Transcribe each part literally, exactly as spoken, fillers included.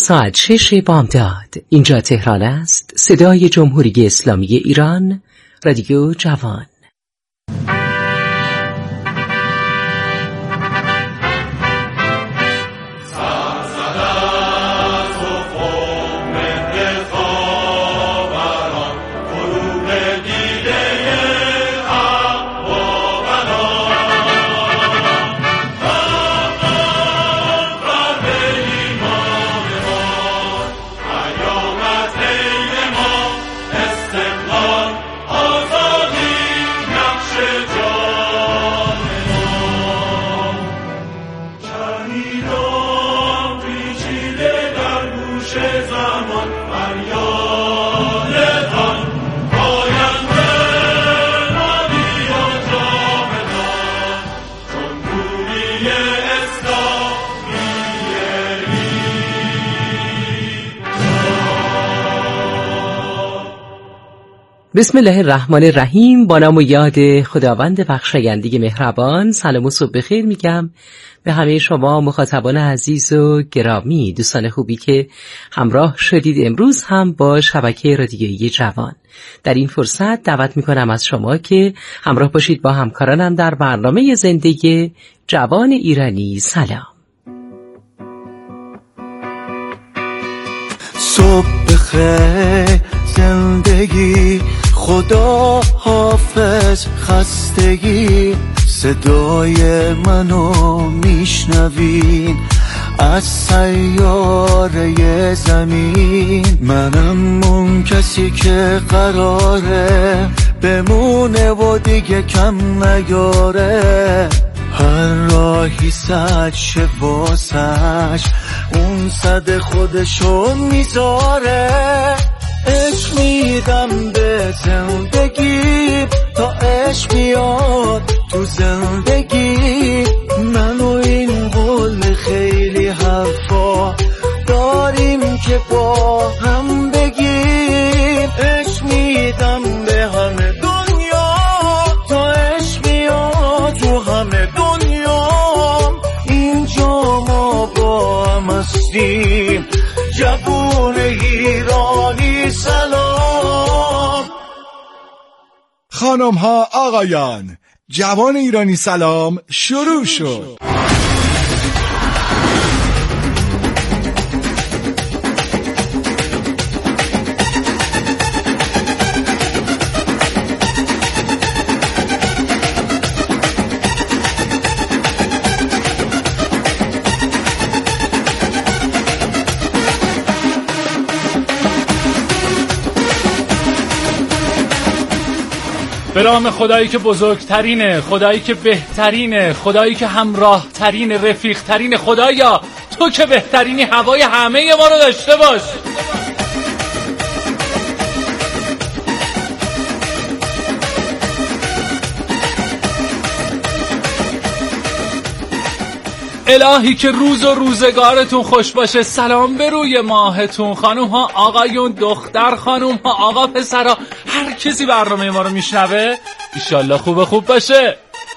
ساعت شش بامداد. اینجا تهران است. صدای جمهوری اسلامی ایران، رادیو جوان. بسم الله الرحمن الرحیم. با نام و یاد خداوند بخشاینده مهربان. سلام و صبح بخیر میگم به همه شما مخاطبان عزیز و گرامی، دوستان خوبی که همراه شدید امروز هم با شبکه رادیویی جوان. در این فرصت دعوت میکنم از شما که همراه باشید با همکارانم در برنامه زندگی جوان ایرانی. سلام. صبح بخیر زندگی، خدا حافظ خستگی، صدای منو میشنوین از سیاره زمین. منم اون کسی که قراره بمونه و دیگه کم نیاره. هر راهی صد شه واسش، اون صد خودشو میذاره. عشق میدم به زندگی تا عشق بیاد تو زندگی. من و این قول خیلی حرفا داریم که با هم بگیم. عشق میدم به همه دنیا تا عشق بیاد تو همه دنیا. اینجا ما با هم هستیم، جوون ایرانی. سلام خانم ها آقایان، جوان ایرانی سلام شروع شد. به نام خدایی که بزرگترینه، خدایی که بهترینه، خدایی که همراه ترین، رفیق ترین. خدایا تو که بهترینی، هوای همه ما رو داشته باش. الهی که روز و روزگارتون خوش باشه. سلام به روی ماهتون. خانوم ها آقایون، دختر خانوم ها آقا پسرا، هر کسی برنامه ما رو میشنوه ایشالله خوب خوب باشه.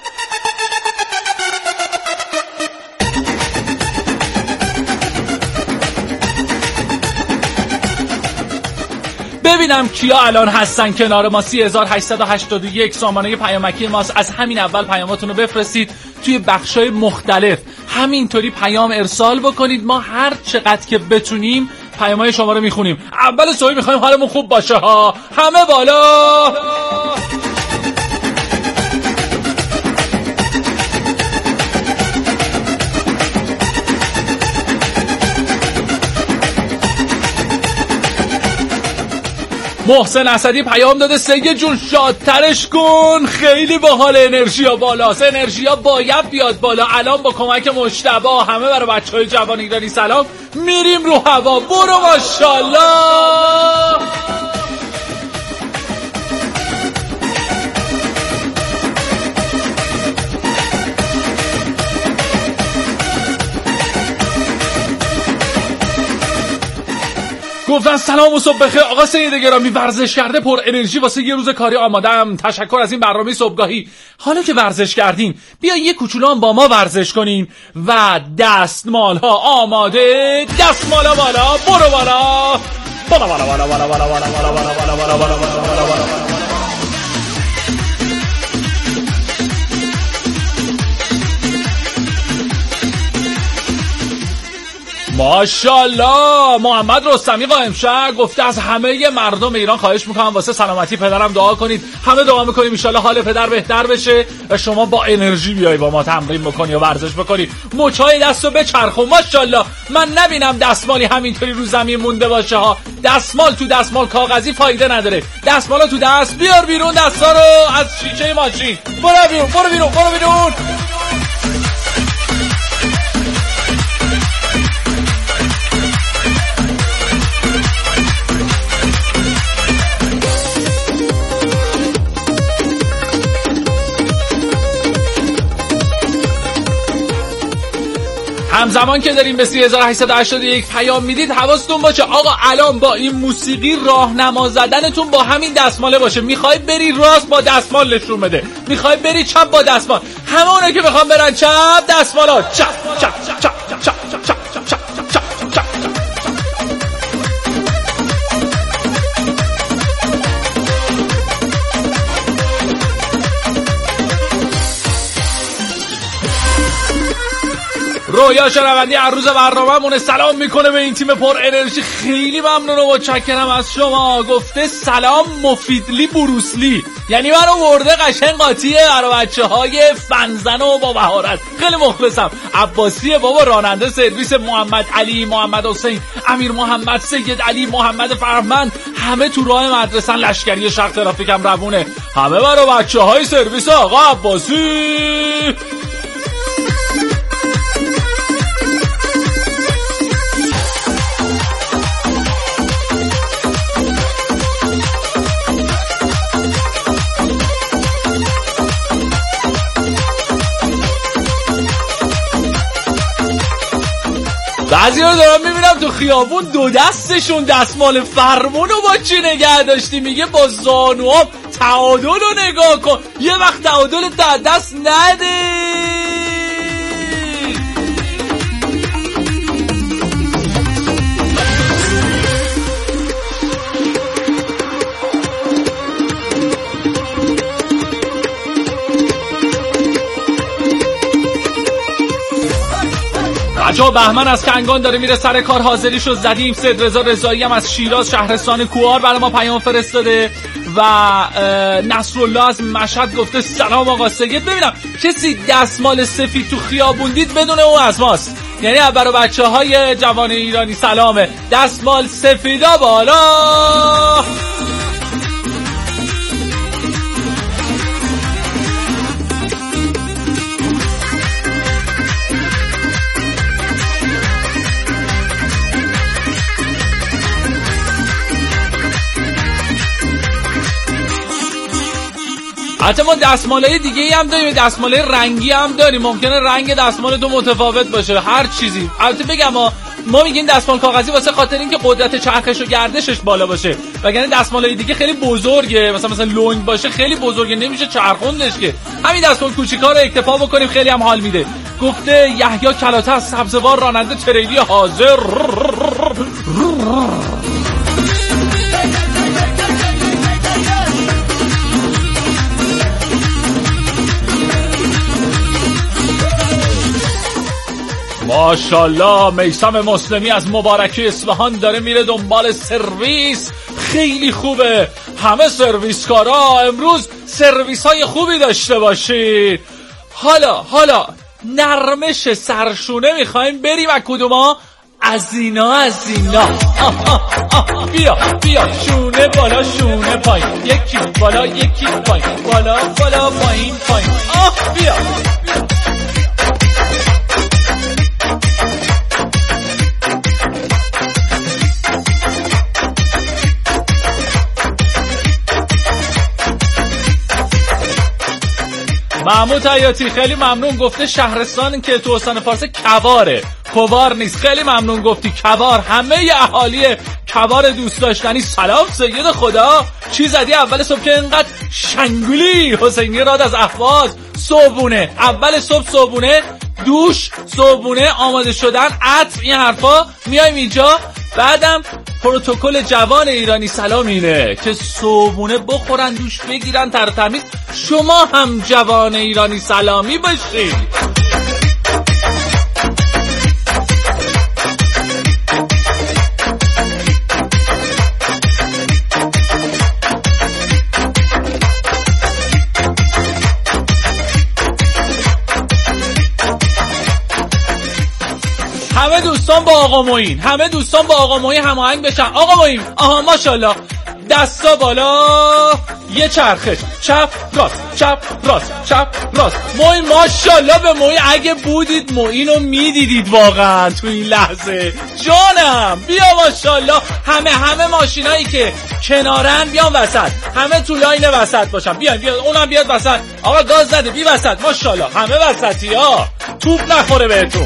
ببینم کیا الان هستن کنار ما. سی هزار و هشتصد و هشتاد و یک سامانه پیامکی ماست. از همین اول پیاماتون رو بفرستید توی بخشای مختلف، همینطوری پیام ارسال بکنید. ما هر چقدر که بتونیم پیامای شما رو میخونیم. اول صبح میخوایم حالمون خوب باشه ها. همه بالا. محسن اسدی پیام داده سید جون شادترش کن، خیلی باحال، انرژیا بالاست. انرژیا باید بیاد بالا. الان با کمک مجتبی همه برای بچهای جوان ایرانی سلام میریم رو هوا. برو ماشاءالله. گفتن سلام و صبح بخیر آقا سید گرامی، ورزش کرده پر انرژی واسه یه روز کاری آمادم. تشکر از این برنامه صبحگاهی. حالا که ورزش کردین بیا یه کوچولو هم با ما ورزش کنین و دستمال ها آماده، دستمال ها بالا، برو بالا بالا بالا بالا بالا بالا بالا بالا بالا بالا بالا بالا بالا. ماشاءالله. محمد رستمی قائم شهر گفته از همه مردم ایران خواهش میکنم واسه سلامتی پدرم دعا کنید. همه دعا میکنیم ان شاءالله حال پدر بهتر بشه و شما با انرژی بیای با ما تمرین بکنی و ورزش بکنی. مچای دستو بچرخون. ماشاءالله. من نبینم دستمالی همینطوری رو زمین مونده باشه ها. دستمال تو دستمال کاغذی فایده نداره. دستمالو تو دست بیار بیرون، دستا رو از شیشه ماشین. برو بیرون برو بیرون برو بیرون. همزمان که داریم به سه هزار و هشتصد و هشتاد و یک پیام میدید حواستون باشه آقا الان با این موسیقی راهنما زدنتون با همین دستماله باشه. میخوای بری راست با دستمال نشون بده، میخوای بری چپ با دستمال. همه اونا که میخوان برن چپ، دستمالا چپ چپ چپ چپ چپ چپ چپ رویا شنوندی هر روز برنامه‌مون سلام میکنه به این تیم پر انرژی. خیلی ممنون و متشکرم از شما. گفته سلام مفیدلی بروسلی، یعنی منو ورده قشنگ قاطیه برای بچه‌های فنزن و با مهارت. خیلی مخلصم. عباسیه بابا، راننده سرویس محمد علی، محمد حسین، امیر محمد، سید علی، محمد فرهمند، همه تو راه مدرسه. لشکری شرق ترافیک هم روونه. همه برای بچه‌های سرویس آقا عباسی. بعضی ها دارم میبینم تو خیابون دو دستشون دستمال فرمونو با چی نگه داشتی؟ میگه با زانوام تعادل رو نگاه کن. یه وقت تعادل تا دست نده. بچه‌ها بهمن از کنگان داره میره سر کار، حاضریشو زدیم. سید رضا رضایی هم از شیراز شهرستان کوار برای ما پیام فرستاده و نصرالله از مشهد گفته سلام آقا سید. ببینم کسی دستمال سفید تو خیابون دید بدون اون از ماست، یعنی برای بچه‌های جوان ایرانی سلامه. دستمال سفیدا بالا. حتی ما دستمالای دیگه ای هم داریم، دستمالای رنگی هم داریم. ممکنه رنگ دستمال تو متفاوت باشه، هر چیزی. البته بگم ما ما میگیم دستمال کاغذی واسه خاطر اینکه قدرت چرخش و گردشش بالا باشه، وگرنه دستمالای دیگه خیلی بزرگه، مثلا مثلا لونگ باشه خیلی بزرگه نمیشه چرخوندش که. همین دستمال کوچیکا رو اکتفا بکنیم خیلی هم حال میده. گفته یحیی کلاته از سبزوار راننده تریلی حاضر. ماشاءالله. میثم مسلمی از مبارکی اصفهان داره میره دنبال سرویس. خیلی خوبه. همه سرویس کارا امروز سرویس های خوبی داشته باشید. حالا حالا نرمش سرشونه میخوایم بریم و کدوما از اینا از اینا آه آه آه. بیا بیا شونه بالا شونه پایین، یکی بالا یکی پایین، بالا بالا پایین پایین. آه بیا محمود حیاتی خیلی ممنون. گفته شهرستان که تو استان فارس کواره، کوار نیست. خیلی ممنون گفتی کوار. همه اهالی تبار دوست داشتنی. سلام سید خدا، چی زدی اول صبح که اینقدر شنگولی؟ حسینی راد از اهواز. صبحونه، اول صبح صبحونه، دوش صبحونه، آماده شدن، عطر، این حرفا. میایم اینجا بعدم پروتکل جوان ایرانی سلام اینه که صبحونه بخورن، دوش بگیرن، تر تمیز. شما هم جوان ایرانی سلامی باشید. همه دوستان با آقا معین، همه دوستان با آقا معین هماهنگ بشن. آقا معین، آها ماشاءالله، دستا بالا، یه چرخش، چپ راست، چپ راست، چپ راست. معین ماشاءالله به معین، اگه بودید معینو میدیدید واقعا تو این لحظه. جانم بیا ماشاءالله. همه همه ماشینایی که کنارن بیان وسط، همه تو لاین وسط باشن. بیان بیان اونم بیاد وسط. آقا گاز زده بی وسط ماشاءالله. همه وسطی ها، توپ نخوره بهتون.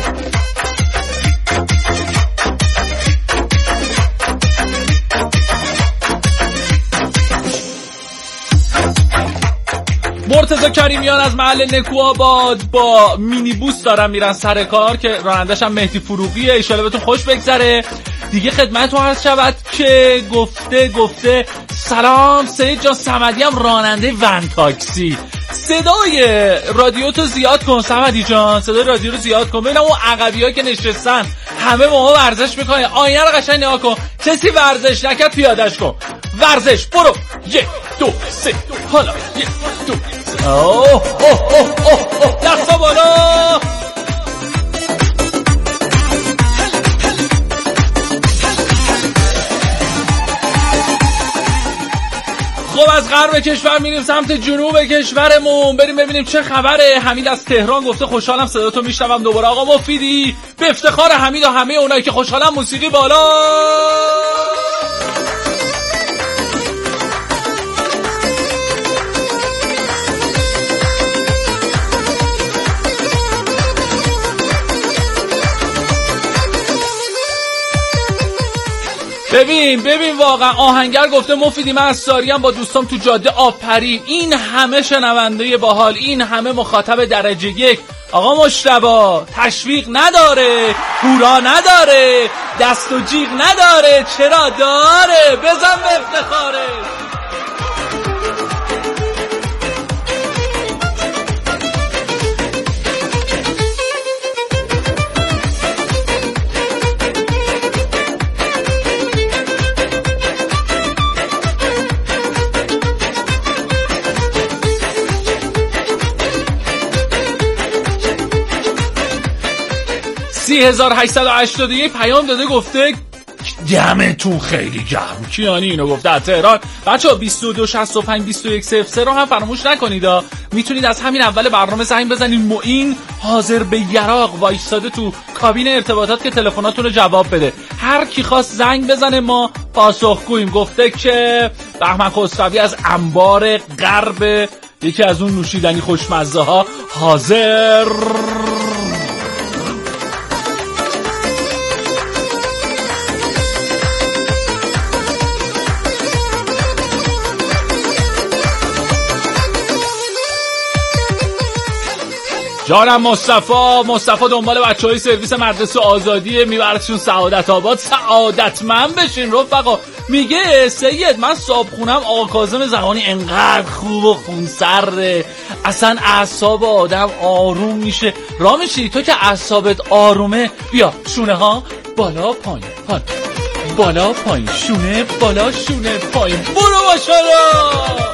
مرتضی کریمیان از محل نکوآباد با مینی بوس دارن میرن سر کار که رانندش هم مهدی فروغیه. ان شاءالله بهتون خوش بگذره. دیگه خدمتتون عرض شود که گفته گفته سلام سید جان صمدی هم راننده ون تاکسی. صدای رادیو تو زیاد کن صمدی جان، صدای رادیو رو زیاد کن. ببینم اون عقبی‌ها که نشستن همه با ما ورزش میکنه. آینه رو قشنگ نگاه کن، کسی ورزش نکرد پیادهش کن. ورزش برو، یک دو سه، حالا یک دو سه. اوه اوه اوه اوه، دستا بالا. خب از غرب کشور میریم سمت جنوب کشورمون، بریم ببینیم چه خبره. حمید از تهران گفته خوشحالم صداتو میشنوم دوباره. آقا مفیدی به افتخار حمید و همه اونایی که خوشحالم موسیقی بالا. ببین ببین واقعا آهنگر گفته مفیدی من از ساریم با دوستام تو جاده آبپری. این همه شنونده باحال، این همه مخاطب درجه یک. آقا مشتبا تشویق نداره، هورا نداره، دست و جیغ نداره. چرا داره؟ بزن به افتخاره. سی هزار و هشتصد و هشتاد و یک پیام داده گفته دمتون خیلی گرم. کیانی اینو گفته از تهران. بچه‌ها بیست و دو شصت و پنج بیست و یک صفر سه رو هم فراموش نکنید. میتونید از همین اول برنامه زنگ بزنید. معین حاضر به یراق وایساده تو کابین ارتباطات که تلفناتون رو جواب بده. هر کی خواست زنگ بزنه ما پاسخگوییم. گفته که بهمن خسروی از انبار غرب، یکی از اون نوشیدنی خوشمزه ها، حاضر. جانم مصطفی مصطفی دنبال بچهای سرویس مدرسه آزادی میبرشون سعادت آباد. سعادتمند بشین رفقا. میگه سید من صابخونم آقا کاظم زمانی انقدر خوب و خونسرده، اصلا اعصاب آدم آروم میشه. راه میشی تو که اعصابت آرومه. بیا شونه ها بالا پایین، ها بالا پایین، شونه بالا شونه پایین. برو ماشاءالله.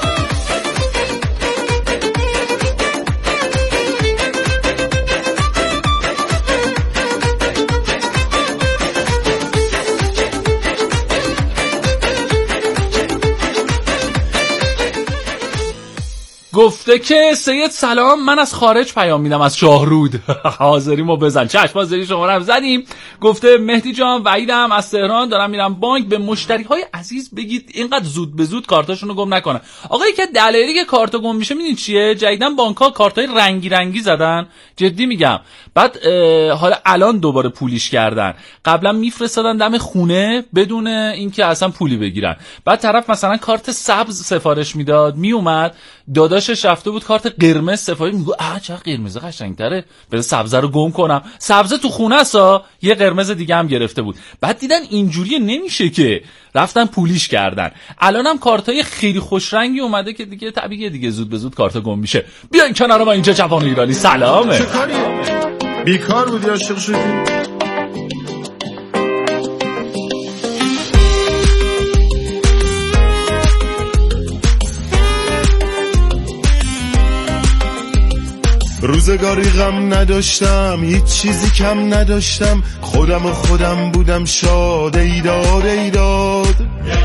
گفته که سید سلام، من از خارج پیام میدم، از شاهرود. حاضریمو بزن. چشم، حاضری شما رو زدیم. گفته مهدی جان، وحیدم از تهران، دارم میرم بانک، به مشتری های عزیز بگید اینقدر زود به زود کارتاشون رو گم نکنن. آقا یکی دلایلی که کارت گم میشه میدونید چیه؟ جدیدن بانک‌ها کارتای رنگی رنگی زدن، جدی میگم. بعد حالا الان دوباره پولیش کردن. قبلا میفرستادن دم خونه بدون اینکه اصلا پولی بگیرن. بعد طرف مثلا کارت سبز سفارش میداد، میومد داداشش رفته بود کارت قرمز سفارش، میگه آ چه قرمز قشنگتره، بذار سبز رو گم کنم. سبز تو خونه است، یه قرمز دیگه هم گرفته بود. بعد دیدن اینجوری نمیشه که رفتن پولیش کردن. الانم کارتای خیلی خوش رنگی اومده که دیگه طبیعیه دیگه زود به زود کارت گم میشه. بیاین کنار ما، اینجا جوان ایرانی سلامه. چه کاری؟ بیکار بودی عاشق شدی؟ روزگاری غم نداشتم، هیچ چیزی کم نداشتم، خودم و خودم بودم شاد. ایداد ایداد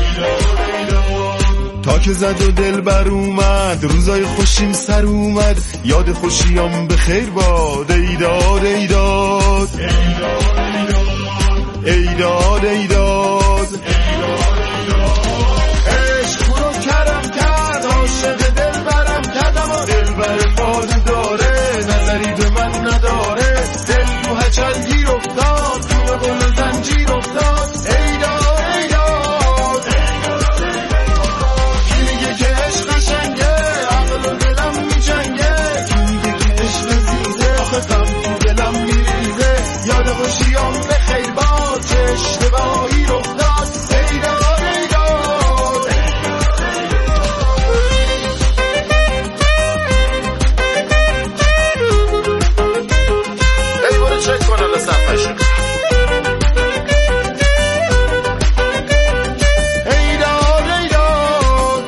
تا که زد و دل بر اومد، روزای خوشیم سر اومد، یاد خوشیام به خیر باد. ایداد ایداد ایداد ایداد عشق رو کرم کرد، عاشق دل برم کردم و دل بر فاده داره، نظری به من نداره، دل تو هچل گیر افتاد، تو گل زنجیر افتاد. ایداد ایداد کی میگه که عشق قشنگه، عقل و دلم میجنگه، کی میگه که عشق عزیزه، آخه غم تو دلم میریزه، یاد خوشیام به خیر باد، چه اشتباهی رخ داد. ایداد ایداد ای برو چک کن الله صفحه. ایداد ایداد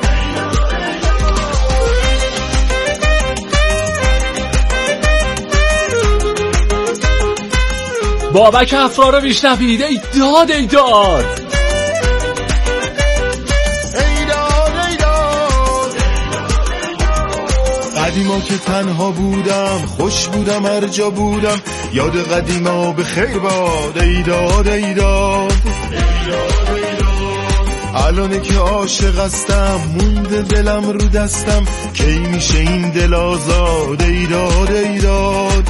بابک افرا رو میشنوید. ایداد ایداد ایداد ایداد قدیما که تنها بودم، خوش بودم هر جا بودم، یاد قدیما به خیر باد. ایداد ایداد الانه که عاشق هستم، مونده دلم رو دستم، کی میشه این دل آزاد. ایداد ایداد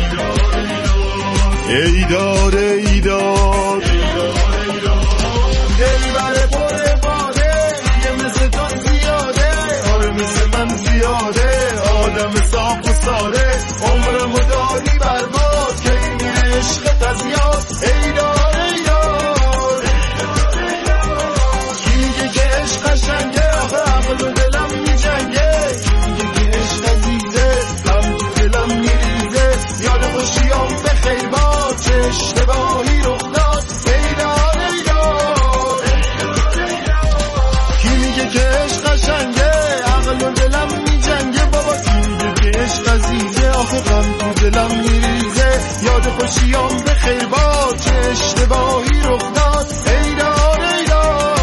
ایداد ایداد دل بره پر باده، یه مثل تو زیاده، آره مثل من زیاده، آدم صاف و ساده، عمرمو داری برباد، کی میره عشقت از یاد. ایداد ایداد کی میگه که عشق قشنگه، آخه عقل و دلم میجنگه، کی میگه که عشق عزیزه، غم تو دلم میریزه، یاد خوشیام به خیر باد، چه اشتباهی رخ داد. ایداد ایداد کی میگه که عشق قشنگه، عقل و دلم میجنگه، بابا کی میگه که عشق عزیزه، آخه غم تو دلم میریزه، یاد خوشیام به خیر باد، چه اشتباهی رخ داد. ایداد ایداد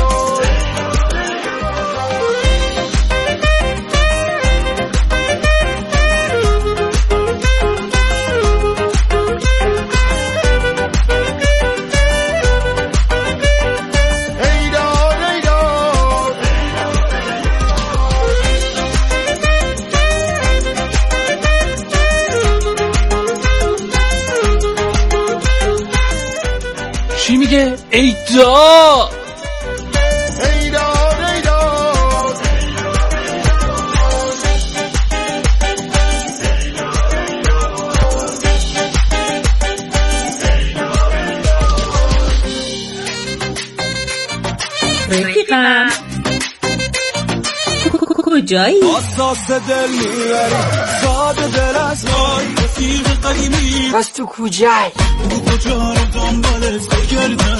چی میگه؟ ایداد ایداد ایداد رفیقم کجایی؟ اساس دل میبری ساده دل از وای رفیق قدیمی، پس تو کجایی؟ تو کجا رو دنبالت بگردم،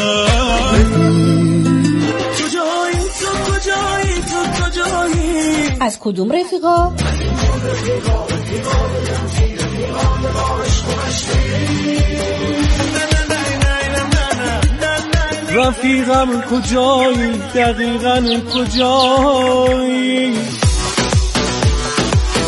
کجایی تو کجایی تو کجایی؟ از کدوم رفیقا؟ رفیقم کجایی دقیقاً کجایی؟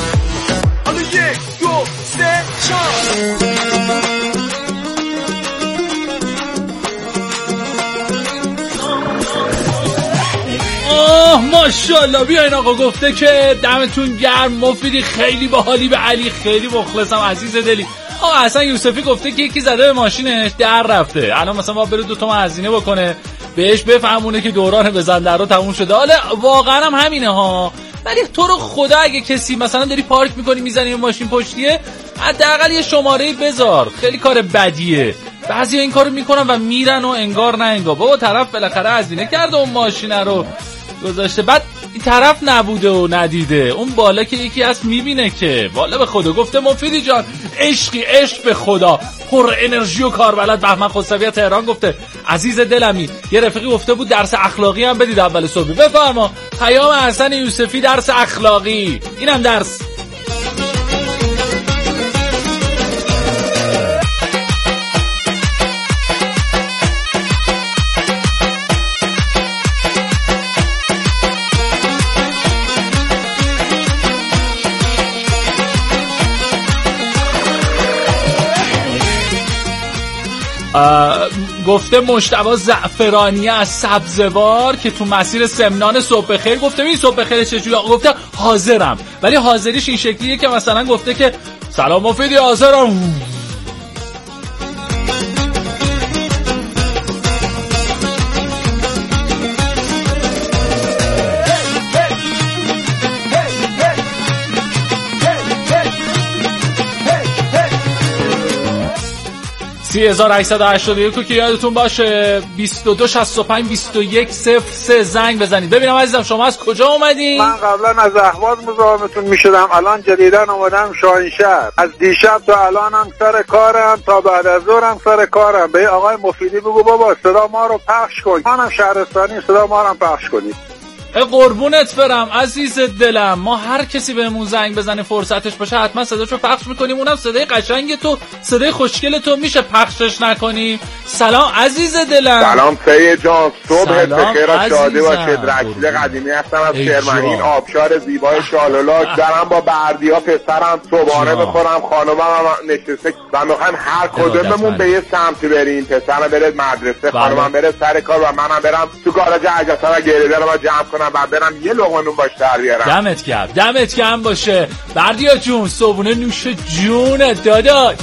آه ماشاءالله. بیاین آقا گفته که دمتون گرم، مفیدی خیلی باحالی، به علی خیلی مخلصم عزیز دلی. آقا حسن یوسفی گفته که یکی زده به ماشینش در رفته، الان مثلا با بره دو تومن هزینه بکنه بهش بفهمونه که دوران بزن در رو تموم شده. حالا واقعا هم همینه ها، ولی تو رو خدا اگه کسی مثلا داری پارک میکنی میزنی به ماشین پشتیه، حداقل یه شماره بذار. خیلی کار بدیه، بعضی این کارو میکنن و میرن و انگار نه انگار. بابا طرف بالاخره هزینه کرده اون ماشین رو گذاشته، بعد این طرف نبوده و ندیده، اون بالا که یکی هست میبینه که بالا. به خدا گفته مفیدی جان عشقی، عشق به خدا، پر انرژی و کاربلد. بهمن خسروی تهران گفته عزیز دلمی یه رفیقی گفته بود درس اخلاقی هم بدید اول صبح. بفرما. پیام حسن یوسفی درس اخلاقی، اینم درس. گفته مجتبی زعفرانی از سبزوار که تو مسیر سمنان صبح خیر. گفته این صبح خیر چجوری؟ گفته حاضرم، ولی حاضریش این شکلیه که مثلا گفته که سلام مفیدی حاضرم. سی هزار و هشتصد و هشتاد و یک که یادتون باشه بیست و دو شصت و پنج بیست و یک صفر سه زنگ بزنید. ببینم عزیزم شما از کجا اومدین؟ من قبلا از اهواز مزاحمتون میشدم، الان جدیداً اومدم شاهینشهر. از دیشب تا الانم سر کارم، تا بعد از ظهرم سر کارم. به آقای مفیدی بگو بابا صدا ما رو پخش کن، منم شهرستانی، صدا ما رو پخش کنید. قربونت برم عزیز دلم. ما هر کسی بهمون زنگ بزنه فرصتش باشه حتما صداشو پخش میکنیم، اونم صدای قشنگ تو، صدای خوشگل تو. میشه پخشش نکنیم؟ سلام عزیز دلم. سلام سید جان، صبحت بخیر و شاده باشید. رشید قدیمی هستم از کرمانین، آبشار زیبای شالولاک. دارم با بردیا پسرم صبحانه بخورم، خانمم هم نشسته و میخوایم هر کدوممون به یه سمتی بریم. پسرم بره مدرسه، خانمم بره سر کار و منم برم تو گاراژ عجسا و گریده رو جمع کنم و برم یه لقمه نون باش در بیارم. دمت گرم، دمت گرم باشه. بردیا جون صبحونه نوش جون داداش.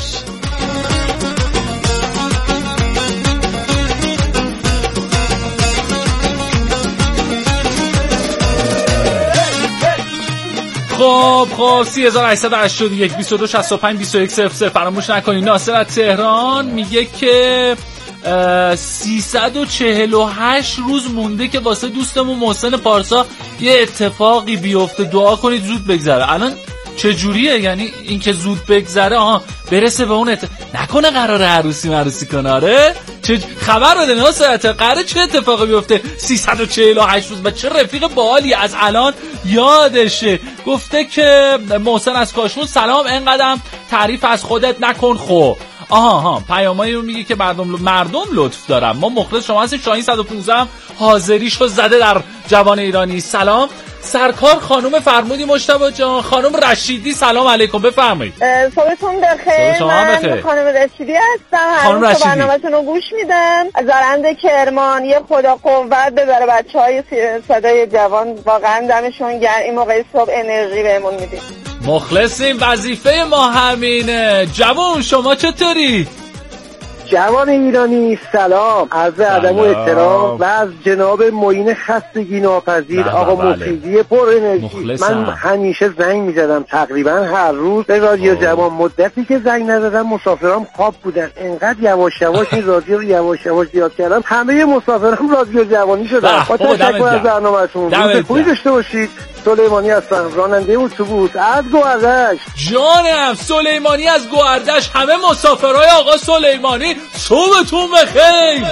خب خب سی هزار و هشتصد و هشتاد و یک بیست و دو شصت و پنج بیست و یک صفر صفر فراموش نکنید. ناصر از تهران میگه که سیصد و چهل و هشت روز مونده که واسه دوستمون محسن پارسا یه اتفاقی بیفته، دعا کنید زود بگذره. الان چجوریه؟ یعنی این که زود بگذره آها برسه به اون ات... نکنه قراره عروسی معروسی کنه؟ آره چه خبر بده ناصر، قراره چه اتفاقی بیفته سیصد و چهل و هشت روز؟ و چه رفیق باحالی از الان یادشه. گفته که محسن از کاشون سلام، انقدرم تعریف از خودت نکن. خب آها ها پیامایی رو میگه که مردم مردم لطف دارن. ما مخلص شما هستیم. شاهین صد و پانزده حاضریشو زده در جوان ایرانی. سلام سرکار خانم فرمودی مجتبی جان. خانم رشیدی سلام علیکم، بفرمایید. صبحتون بخیر. من خانم رشیدی هستم. خانم رشیدی برنامه‌تون رو گوش میدم. از زارنده کرمان. یه خدا قوت بذاره بچهای صدای جوان، واقعا دمشون گرم. این موقع صبح انرژی بهمون میدید. مخلصیم، وظیفه ما همینه. جوان شما چطوری؟ جوان ایرانی سلام، عرض ادب و احترام و از جناب معین خستگی ناپذیر آقا مفیدی پر انرژی. من همیشه زنگ میزدم تقریبا هر روز به رادیو جوان. مدتی که زنگ نزدم مسافرام خواب بودن، انقدر یواش یواش این رادیو رو یواش یواش زیاد کردم همه مسافرام رادیو جوانی شدن. با تشکر از برنامه‌تون، روز خوبی داشته باشید. سلیمانی هستم، راننده اتوبوس از گوهردش. جانم سلیمانی از گوهردش. همه مسافرای آقا سلیمانی صبحتون بخیر.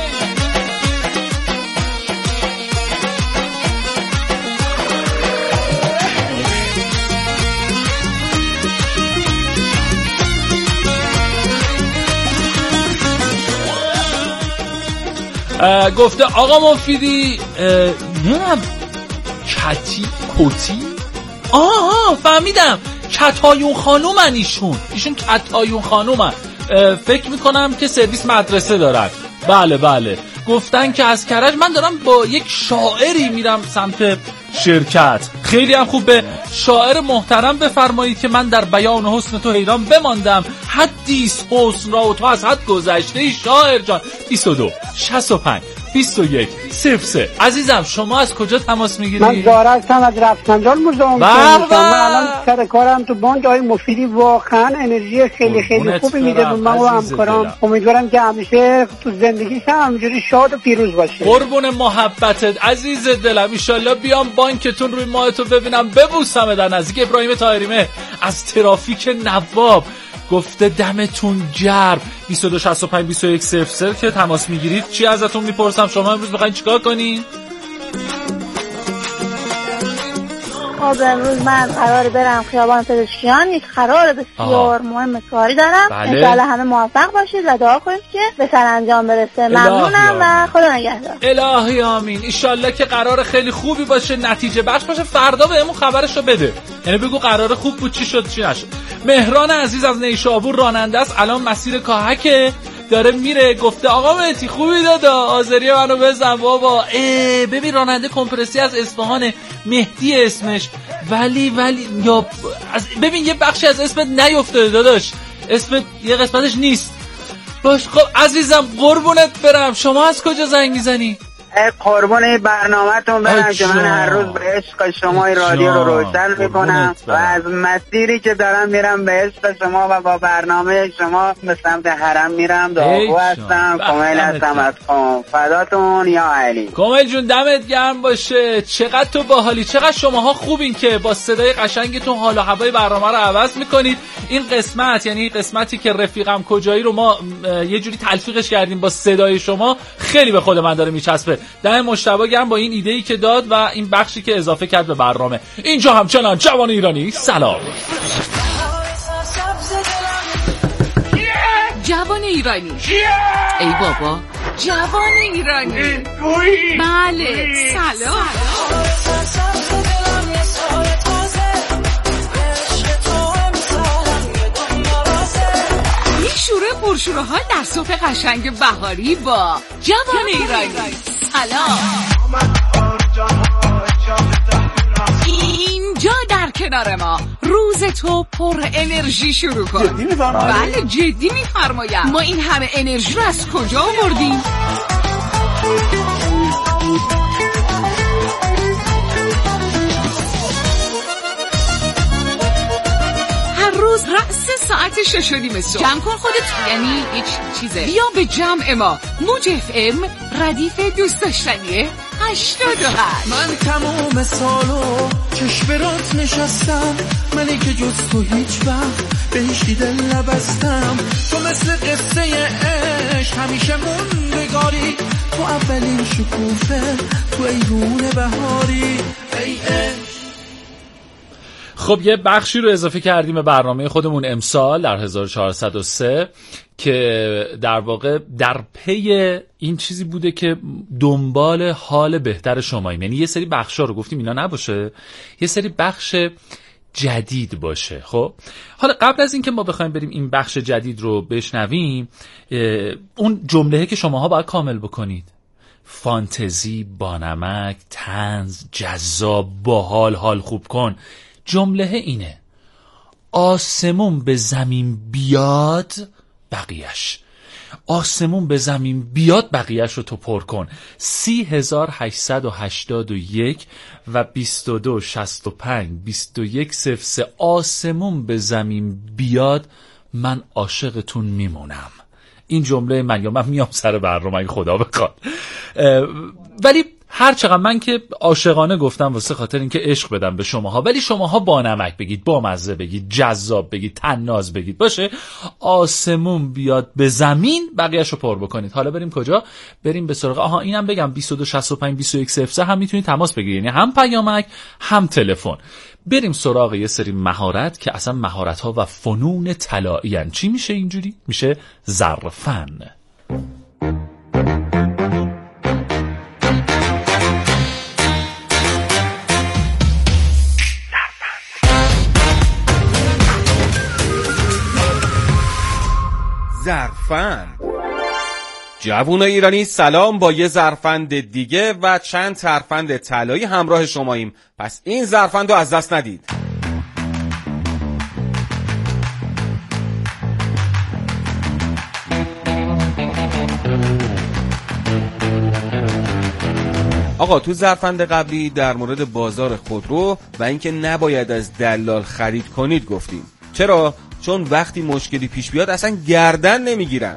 گفته آقا مفیدی نمیدونم کتی کتی آها فهمیدم کتایون خانومن ایشون ایشون کتایون خانومن. فکر میکنم که سرویس مدرسه دارن. بله بله گفتن که از کرج. من دارم با یک شاعری میرم سمت شرکت. خیلی هم خوبه. شاعر محترم بفرمایید که من در بیان حسن تو حیران بماندم. حدیث حسن را و تو از حد گذشته ای شاعر جان. بیست و دو شصت و پنج بیست و یک صفر سه. عزیزم شما از کجا تماس میگیری؟ من زارا هستم از رفسنجان موزه. من الان سر کارم تو بانک. آقای مفیدی واقعا انرژی خیلی خیلی خوبی میده به من و همکارام. امیدوارم که همیشه تو زندگیش هم همینجوری شاد و پیروز باشه. قربون محبتت عزیز دلم. ان شاءالله بیام بانکتون روی ماهتو ببینم ببوسم در نزدیک. ابراهیم طاهریمه از ترافیک نواب گفته دمتون گرم. بیست و دو شصت و پنج بیست و یک صفر صفر که تماس میگیرید. چی ازتون میپرسم؟ شما امروز میخواین چیکار کنین؟ خب امروز من قراره برم خیابان پزشکیان. یک قرار بسیار مهم کاری دارم. انشالله همه موفق باشید و دعا کنید که به سرانجام برسه. ممنونم و خدا نگهدار. الهی آمین. انشالله که قرار خیلی خوبی باشه، نتیجه بخش باشه. فردا بهمون خبرشو بده. یعنی بگو قرار خوب بود چی شد چی نشد. مهران عزیز از نیشابور راننده است. الان مسیر کاهک داره میره. گفته آقا مهدی خوبی دادا آذری منو بزن بابا. ای ببین راننده کمپرسی از اصفهان، مهدی اسمش. ولی ولی یا از ببین یه بخشی از اسمت نیافتاده داداش. اسمت یه قسمتش نیست. باش خب عزیزم قربونت برم. شما از کجا زنگ میزنی؟ قربون برنامه‌تون برم که من هر روز به عشق شما رادیو رو روشن میکنم و از مسیری که دارم میرم به عشق شما و با برنامه شما به سمت حرم میرم. دعاگو هستم. کمیل هستم از قم. فداتون یا علی. کمیل جون دمت گرم باشه. چقدر تو باحالی، چقدر شماها خوبین که با صدای قشنگتون حال و هوای برنامه رو عوض میکنید. این قسمت یعنی قسمتی که رفیقم کجایی رو ما یه جوری تلفیقش کردیم با صدای شما، خیلی به خود من داره میچسبه. دم مجتبی گرم با این ایده‌ای که داد و این بخشی که اضافه کرد به برنامه. اینجا همچنان جوان ایرانی سلام. جوان ایرانی ای بابا جوان ایرانی. بله سلام. این شوره پرشوره ها در صبح قشنگ بهاری با جوان ایرانی. سلام. اینجا در کنار ما روز تو پر انرژی شروع کن. جدی میفرمایید؟ بله جدی میفرمایم. ما این همه انرژی رو از کجا آوردیم؟ هر روز رأس ساعت شش و نیم صبح جمع کن خودت، یعنی هیچ چیزه. بیا به جمع ما موج اف ام ردیف دوست داشتنیه هشتاد و هشت. من تمام سالو چشم نشستم، منی که جز تو هیچ وقت به هیچ دل نبستم. تو مثل قصه عشق همیشه موندگاری، تو اولین شکوفه، تو ایوون بهاری ای عشق. خب یه بخشی رو اضافه کردیم به برنامه خودمون امسال در هزار و چهارصد و سه که در واقع در پی این چیزی بوده که دنبال حال بهتر شماییم. یعنی یه سری بخشا رو گفتیم اینا نباشه، یه سری بخش جدید باشه. خب حالا قبل از این که ما بخوایم بریم این بخش جدید رو بشنویم، اون جمله‌ای که شماها باید کامل بکنید: فانتزی، بانمک، طنز، جذاب، باحال، حال خوب کن. جمله اینه: آسمون به زمین بیاد بقیهش، آسمون به زمین بیاد بقیهش رو تو پر کن. سی هزار هشتصد و هشتاد و یک و بیست و دو شصت و پنج بیست و یک صفر سه. آسمون به زمین بیاد من عاشقتون میمونم. این جمله من، یا من میام سر برنامه اگه خدا بخواد. ولی هر چقدر من که عاشقانه گفتم واسه خاطر اینکه عشق بدم به شماها، ولی شماها با نمک بگید، با مزه بگید، جذاب بگید، طناز بگید. باشه، آسمون بیاد به زمین بقیه‌شو پر بکنید. حالا بریم کجا؟ بریم به سراغ آها اینم بگم بیست و دو شصت و پنج بیست و یک صفر سه هم میتونید تماس بگیرید، یعنی هم پیامک هم تلفن. بریم سراغ یه سری مهارت که اصلا مهارت ها و فنون طلایی ان. چی میشه اینجوری؟ میشه ظرفن. زرفند. جوون ایرانی سلام، با یه زرفند دیگه و چند ترفند طلایی همراه شماییم، پس این زرفند رو از دست ندید. آقا تو زرفند قبلی در مورد بازار خودرو و اینکه نباید از دلال خرید کنید گفتیم. چرا؟ چون وقتی مشکلی پیش بیاد اصلا گردن نمیگیرن.